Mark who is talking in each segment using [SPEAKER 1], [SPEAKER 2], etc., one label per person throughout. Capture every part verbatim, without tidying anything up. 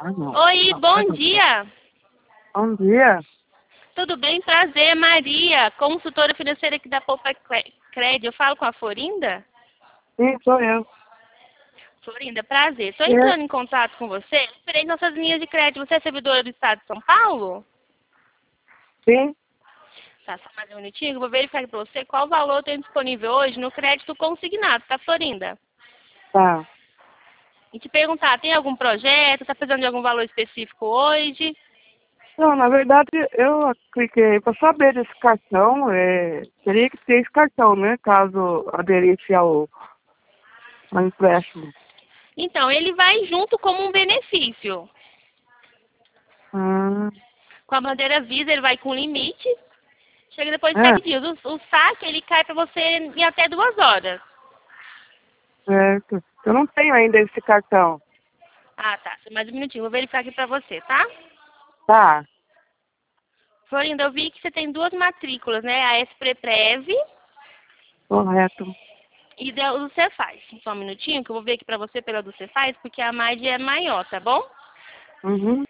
[SPEAKER 1] Ah, não.
[SPEAKER 2] Oi,
[SPEAKER 1] Não,
[SPEAKER 2] bom
[SPEAKER 1] pode não.
[SPEAKER 2] dia.
[SPEAKER 1] Bom dia.
[SPEAKER 2] Tudo bem? Prazer, Maria, consultora financeira aqui da Poupa Cred. Eu falo com a Florinda?
[SPEAKER 1] Sim, sou eu.
[SPEAKER 2] Florinda, prazer. Estou
[SPEAKER 1] É,
[SPEAKER 2] entrando em contato com você referente às nossas linhas de crédito. Você é servidora do Estado de São Paulo?
[SPEAKER 1] sim,
[SPEAKER 2] Tá, só mais um minutinho. Eu vou verificar aqui para você qual valor tem disponível hoje no crédito consignado, tá, Florinda?
[SPEAKER 1] tá.
[SPEAKER 2] E te perguntar, tem algum projeto? Tá precisando de algum valor específico hoje?
[SPEAKER 1] Não, na verdade, eu cliquei para saber desse cartão. É, teria que ter esse cartão, né? Caso aderisse ao, ao empréstimo.
[SPEAKER 2] Então, ele vai junto como um benefício.
[SPEAKER 1] Ah,
[SPEAKER 2] Com a bandeira Visa, ele vai com limite. Chega depois de
[SPEAKER 1] é,
[SPEAKER 2] sete dias. O, o saque, ele cai para você em até duas horas.
[SPEAKER 1] certo. Eu não tenho ainda esse cartão.
[SPEAKER 2] Ah, tá. Só mais um minutinho. Vou verificar aqui para você, tá?
[SPEAKER 1] Tá,
[SPEAKER 2] Florinda, eu vi que você tem duas matrículas, né? A S-Preprev
[SPEAKER 1] correto.
[SPEAKER 2] e da- o Cefaz. Só um minutinho que eu vou ver aqui para você pela do Cefaz, porque a margem é maior, tá bom?
[SPEAKER 1] Uhum.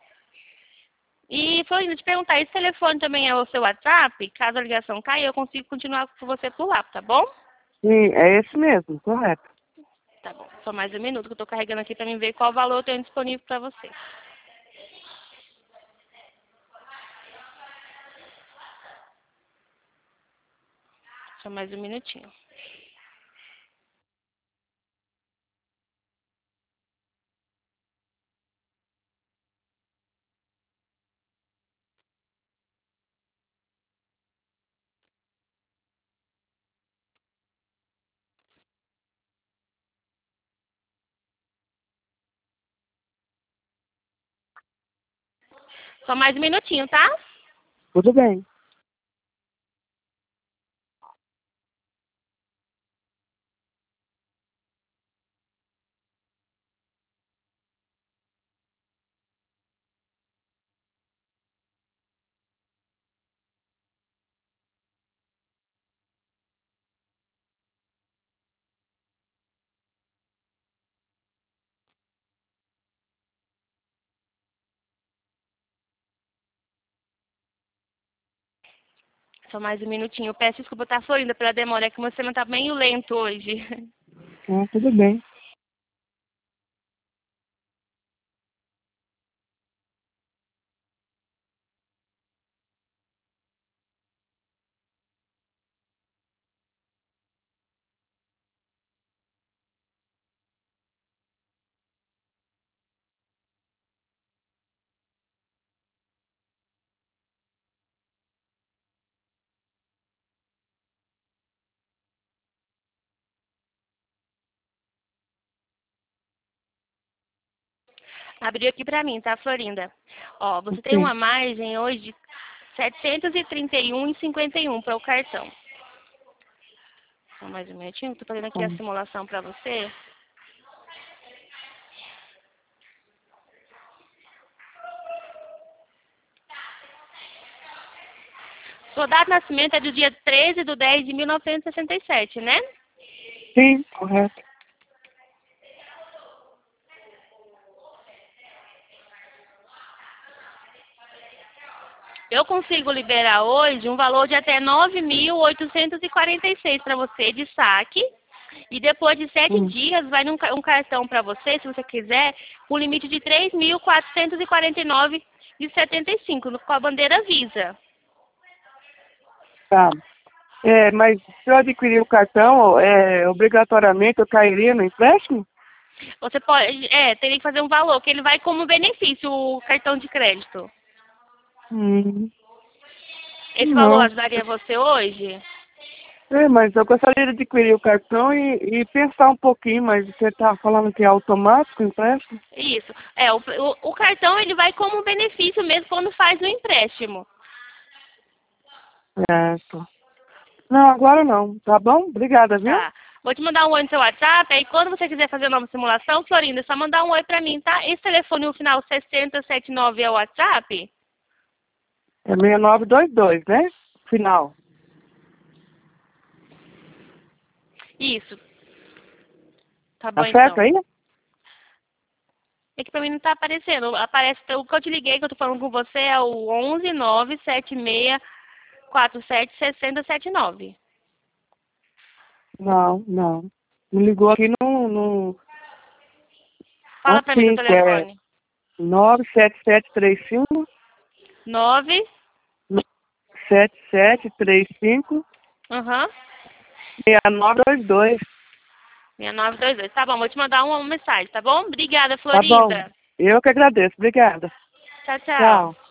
[SPEAKER 2] E, Florinda, te perguntar, esse telefone também é o seu WhatsApp? Caso a ligação caia, eu consigo continuar com você por lá, tá bom?
[SPEAKER 1] Sim, é esse mesmo, correto.
[SPEAKER 2] Tá bom. Só mais um minuto que eu tô carregando aqui para mim ver qual valor eu tenho disponível para você. Só mais um minutinho. Só mais um minutinho, tá?
[SPEAKER 1] Tudo bem.
[SPEAKER 2] Só mais um minutinho. Eu peço desculpa, tá, Florinda, pela demora. É que meu sistema tá meio lento hoje.
[SPEAKER 1] Ah, tudo bem.
[SPEAKER 2] Abriu aqui pra mim, tá, Florinda? Ó, você tem
[SPEAKER 1] Sim.
[SPEAKER 2] uma margem hoje de setecentos e trinta e um vírgula cinquenta e um para o cartão. Só mais um minutinho. Tô fazendo aqui a
[SPEAKER 1] Tá.
[SPEAKER 2] simulação pra você. Sua data de nascimento é do dia treze de dez de mil novecentos e sessenta e sete, né?
[SPEAKER 1] Sim, correto.
[SPEAKER 2] Eu consigo liberar hoje um valor de até nove mil oitocentos e quarenta e seis para você de saque. E depois de sete
[SPEAKER 1] Hum.
[SPEAKER 2] dias vai num, ca- um cartão para você, se você quiser, com limite de três mil quatrocentos e quarenta e nove de setenta e cinco com a bandeira Visa.
[SPEAKER 1] Tá. É, mas se eu adquirir o cartão, é, obrigatoriamente eu cairia no empréstimo?
[SPEAKER 2] Você pode, é, teria que fazer um valor, que ele vai como benefício o cartão de crédito.
[SPEAKER 1] Hum,
[SPEAKER 2] Esse valor
[SPEAKER 1] não.
[SPEAKER 2] ajudaria você hoje?
[SPEAKER 1] É, mas eu gostaria de adquirir o cartão e, e pensar um pouquinho, mas você está falando que é automático o empréstimo?
[SPEAKER 2] Isso. É, o, o, o cartão ele vai como benefício mesmo quando faz o empréstimo.
[SPEAKER 1] Certo. Não, agora não. Tá bom? Obrigada, viu?
[SPEAKER 2] Tá. Vou te mandar um oi no seu WhatsApp, aí quando você quiser fazer uma nova simulação, Florinda, é só mandar um oi pra mim, tá? Esse telefone, o final sessenta e setenta e nove é o WhatsApp?
[SPEAKER 1] É seis nove dois dois, né? Final.
[SPEAKER 2] Isso. Tá bom,
[SPEAKER 1] Tá certo
[SPEAKER 2] então.
[SPEAKER 1] aí?
[SPEAKER 2] É que pra mim não tá aparecendo. Aparece, o que eu te liguei, que eu tô falando com você, é o onze nove sete seis quatro sete seis zero sete nove.
[SPEAKER 1] Não, não. Me ligou aqui no... no...
[SPEAKER 2] Fala pra mim no
[SPEAKER 1] Assim, que é
[SPEAKER 2] telefone.
[SPEAKER 1] nove sete sete três cinco
[SPEAKER 2] nove.
[SPEAKER 1] sete sete três cinco
[SPEAKER 2] Aham.
[SPEAKER 1] seis nove dois dois.
[SPEAKER 2] seis nove dois dois. Tá bom, vou te mandar uma mensagem, tá bom? Obrigada,
[SPEAKER 1] Tá bom.
[SPEAKER 2] Florinda.
[SPEAKER 1] Eu que agradeço. Obrigada.
[SPEAKER 2] Tchau, tchau.
[SPEAKER 1] Tchau.